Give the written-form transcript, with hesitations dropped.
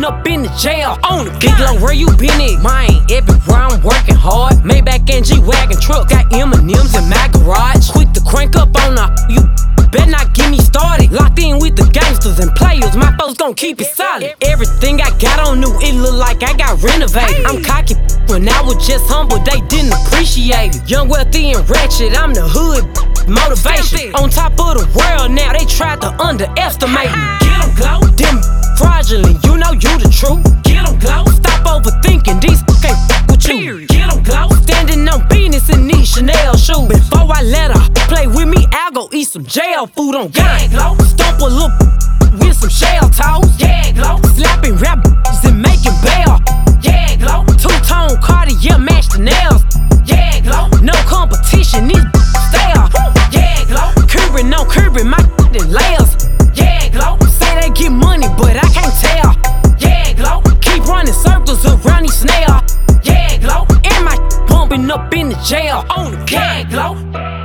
up in the jail. On the big low, where you been at? Mine, everywhere I'm working hard. Maybach and G-Wagon truck, got M&M's in my garage. Quick to crank up on the you. Better not get me started. Locked in with the gangsters and players. My folks gon' keep it solid. Everything I got on new, it look like I got renovated. I'm cocky when I was just humble, they didn't appreciate it. Young, wealthy, and ratchet, I'm the hood motivation. On top of the world now, they tried to underestimate me. Get 'em glow, them fraudulent, you know you the truth. Get 'em glow, stop overthinking, these can't with you. Get 'em glow, standing on business in these Chanel shoes. Before I let her play with me, I'll go eat some jail food on God. Glow, stomp a little with some shell toes. Yeah, glow, slapping rap and making bail. Yeah, glow, two-tone Cartier match the nails. Yeah, glow, no competition, these stale. Yeah, glow, curbing on curbing my layers. Yeah, glow, say they get money, but I can't tell. Yeah, glow, keep running circles around these snails. Yeah, glow, and my bumping up in the jail. On the yeah, glow.